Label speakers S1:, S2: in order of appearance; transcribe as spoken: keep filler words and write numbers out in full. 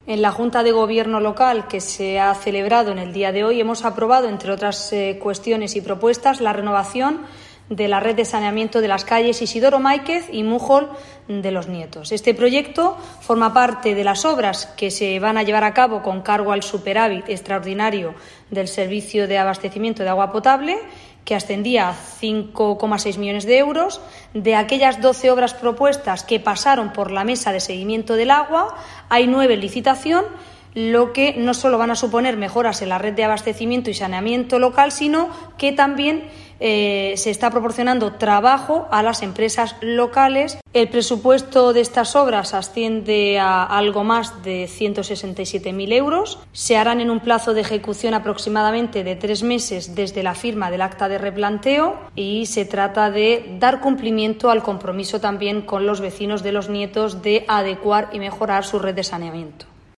S1: En la Junta de Gobierno local que se ha celebrado en el día de hoy hemos aprobado, entre otras eh, cuestiones y propuestas, la renovación de la red de saneamiento de las calles Isidoro Máiquez y Mújol de los Nietos. Este proyecto forma parte de las obras que se van a llevar a cabo con cargo al superávit extraordinario del servicio de abastecimiento de agua potable, que ascendía a cinco coma seis millones de euros. De aquellas doce obras propuestas que pasaron por la mesa de seguimiento del agua, hay nueve en licitación, lo que no solo van a suponer mejoras en la red de abastecimiento y saneamiento local, sino que también eh, se está proporcionando trabajo a las empresas locales. El presupuesto de estas obras asciende a algo más de ciento sesenta y siete mil euros. Se harán en un plazo de ejecución aproximadamente de tres meses desde la firma del acta de replanteo y se trata de dar cumplimiento al compromiso también con los vecinos de los Nietos de adecuar y mejorar su red de saneamiento.